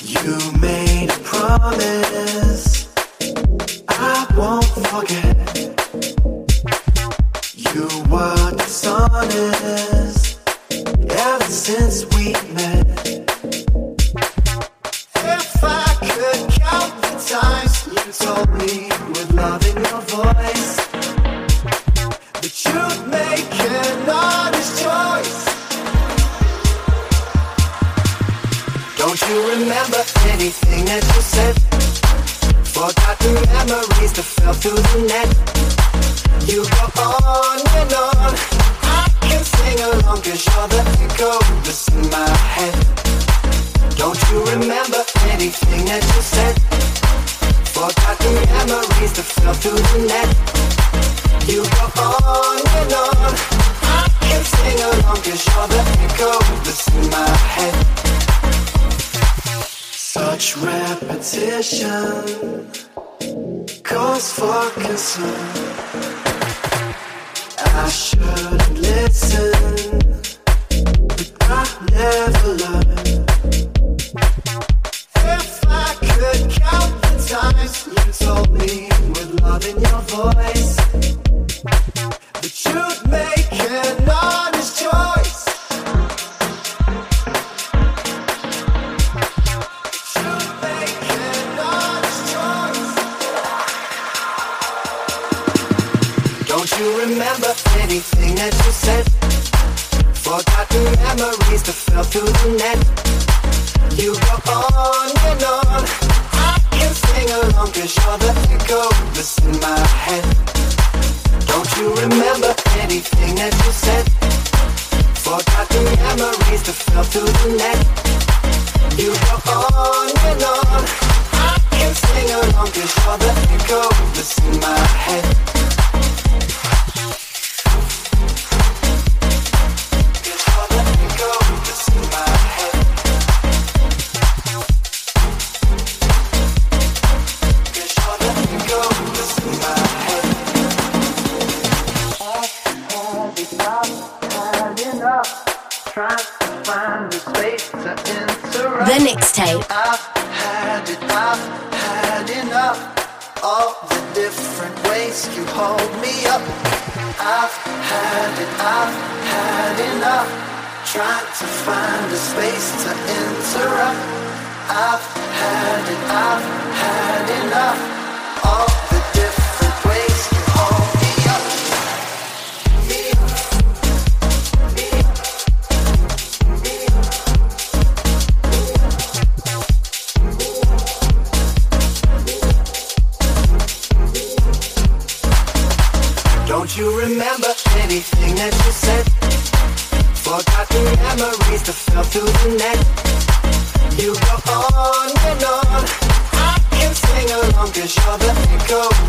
You made a promise I won't forget. You were dishonest ever since we met. If I could count the times you told me with love in your voice that you'd make an honest choice. Don't you remember anything that you said? Forgotten memories that fell through the net. You go on and on, I can sing along 'cause you're the echo that's in my head. Don't you remember anything that you said? Forgotten memories that fell through the net. You go on and on, I can sing along 'cause you're the echo that's in my head. Such repetition cause for concern. I shouldn't listen, but I never learned. If I could count the times you told me with love in your voice that you'd make an honest choice. You'd make an honest choice. Don't you remember anything that you said? Forgotten memories that fell through the net. You go on and on, I can sing along 'cause you're the echo that's in my head. Don't you remember anything that you said? Forgotten memories that fell through the net. You go on and on, I can sing along 'cause you're the echo that's in my head. The Mixtape. I've had enough. All the different ways you hold me up. I've had enough. Trying to find a space to interrupt. I've had enough. All the different ways you hold me up. Don't you remember anything that you said? Forgotten memories that fell through the net. You go on and on, I can sing along 'cause you're the echo